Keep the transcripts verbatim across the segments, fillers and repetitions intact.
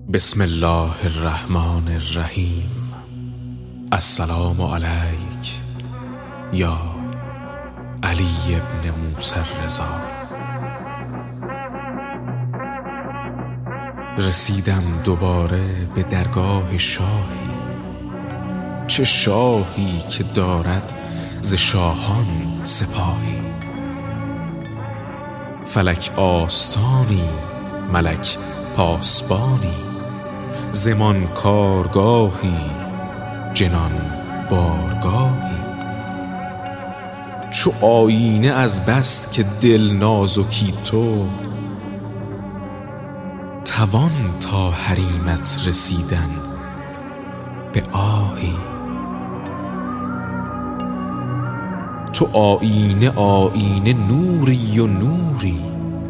بسم الله الرحمن الرحیم. السلام علیک یا علی ابن موسی الرضا. رسیدم دوباره به درگاه شاهی، چه شاهی که دارد ز شاهان سپاهی. فلک آستانی، ملک پاسبانی، زمان کارگاهی، جنان بارگاهی. چو آینه از بس که دل نازکی تو، توان تا حریمت رسیدن به آهی. تو آینه آینه نوری و نوری،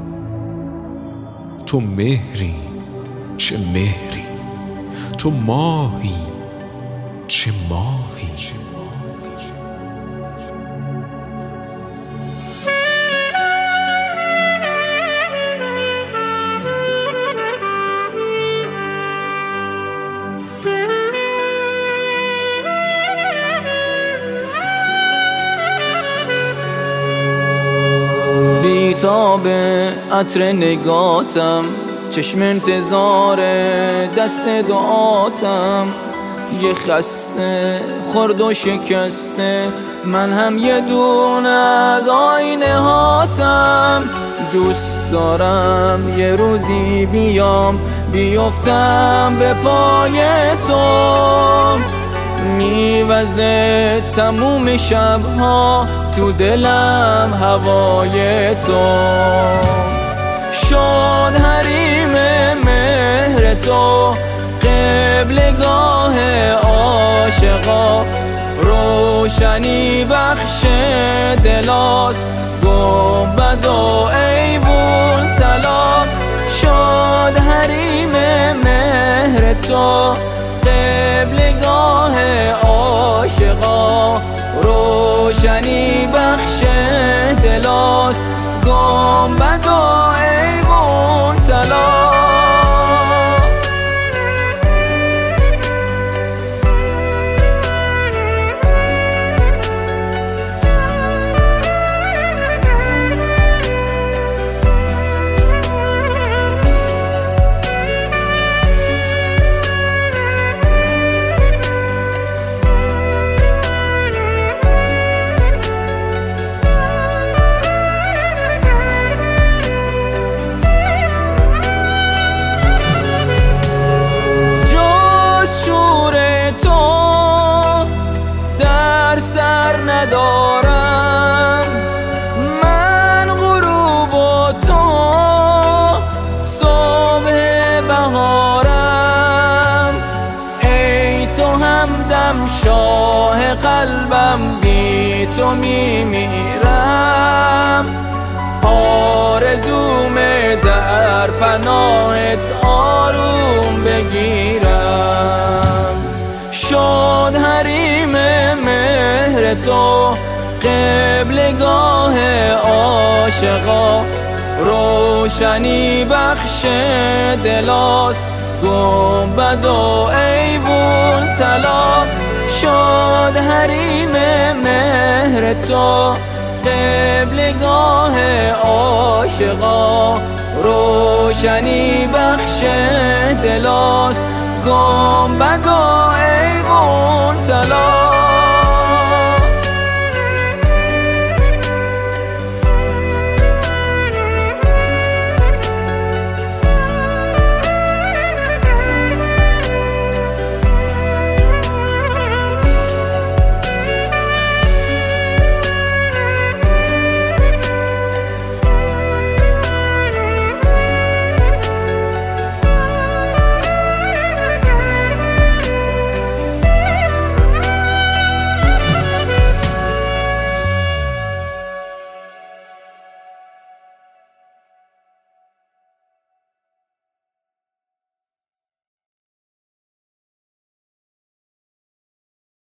تو مهری چه مهری، تو ماهی چه ماهی. بیتاب عطر نگاتم، چشم انتظار دست دعاتم. یه خسته خورد و شکسته، من هم یه دونه از آینه هاتم. دوست دارم یه روزی بیام بیفتم به پای تو، میوزه تموم شبها تو دلم هوای تو. شد حریم مهر تو قبلگاه عاشقا، روشنی بخش دلاست گنبد و ایوون طلا. شد حریم مهر تو قبلگاه عاشقا، روشنی بخش دلاست گنبد و ایوون طلا. ندارم من غروب و تو صبح بهارم. ای تو همدم شاه قلبم، بی تو میمیرم. آرزومه در پناهت آروم بگیرم. شد حریم مهر تو قبلگاه عاشقا، روشنی بخش دلاست گنبد و ایوون طلا. شد حریم مهر تو قبلگاه عاشقا، روشنی بخش دلاست گنبد و ایوون طلا.